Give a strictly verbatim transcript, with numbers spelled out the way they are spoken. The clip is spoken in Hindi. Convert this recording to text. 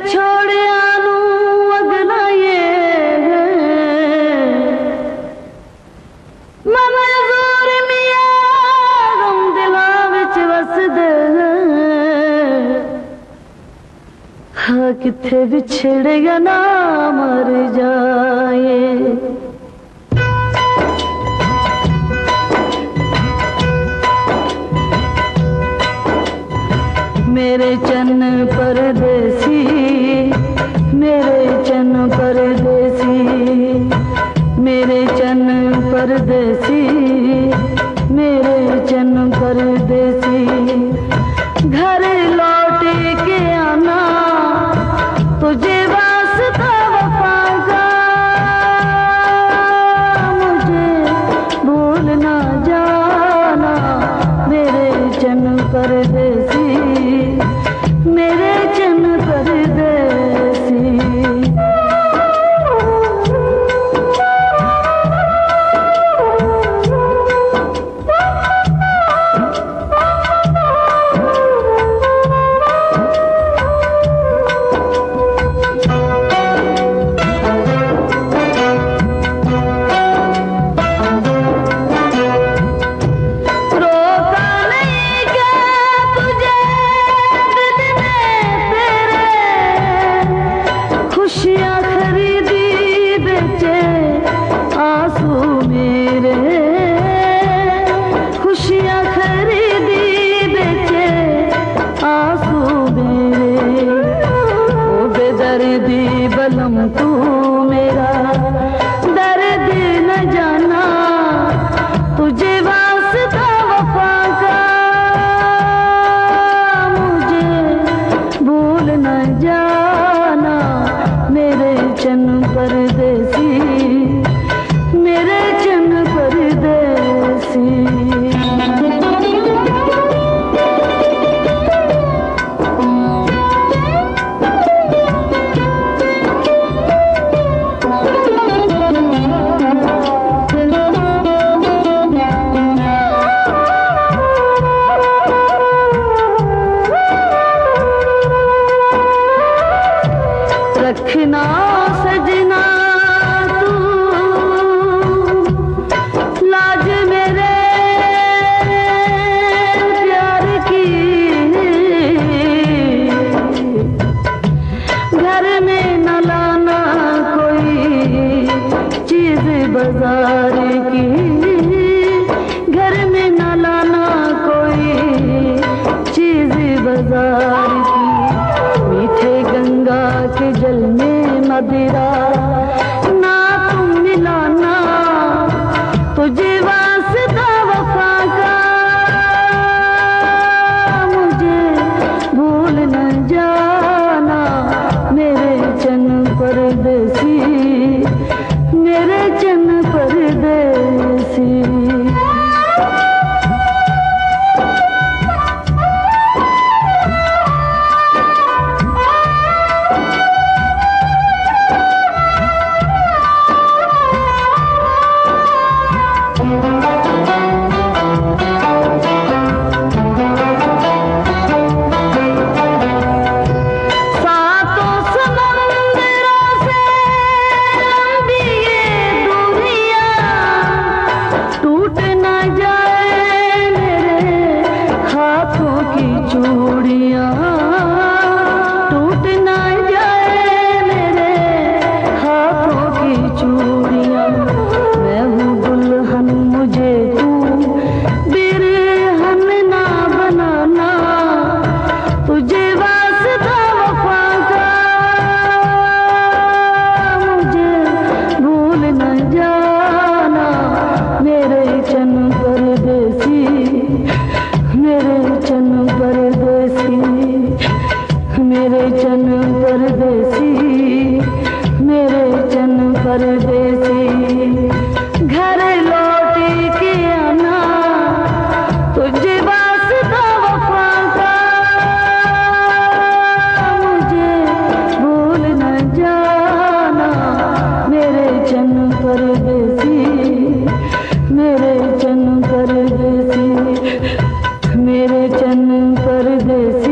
छोड़ आनू अगला ये मन जोर मिया गम दिला विच वसदे हा किथे विछड़ेगा ना मर जाए। मेरे चन्न परदेसी मेरे चन्न परदेसी मेरे चन्न परदेसी मेरे चन्न परदेसी घर लौट के आना तुझे वास्ता वफा का मुझे भूल ना जाना मेरे चन्न परदेसी मेरे चन्न परदेसी। खुशियाँ खरीदी बेचे आंसू मेरे खुशियाँ खरीदी बेचे आंसू मेरे ओ बेदर्दी बलम तू मेरा दर्द न जाना तुझे वास्ता वफा का मुझे भूल न जाना मेरे चन्न परदेसी मेरे चन्न परदेसी। रखना सजना तू लाज मेरे प्यार की घर में न लाना कोई चीज बाजार की घर में न लाना कोई चीज बाजार की मीठे गंगा के जल में मदिरा ना तुम मिलाना तुझे वास्ता वफा का मुझे भूल न जाना मेरे चन्न परदेसी मेरे चन्न परदेसी। मेरे चन्न परदेसी मेरे चन्न परदेसी घर लौट के आना तुझे वास्ता वफा का मुझे भूल न जाना मेरे चन्न परदेसी मेरे चन्न परदेसी मेरे चन्न परदेसी।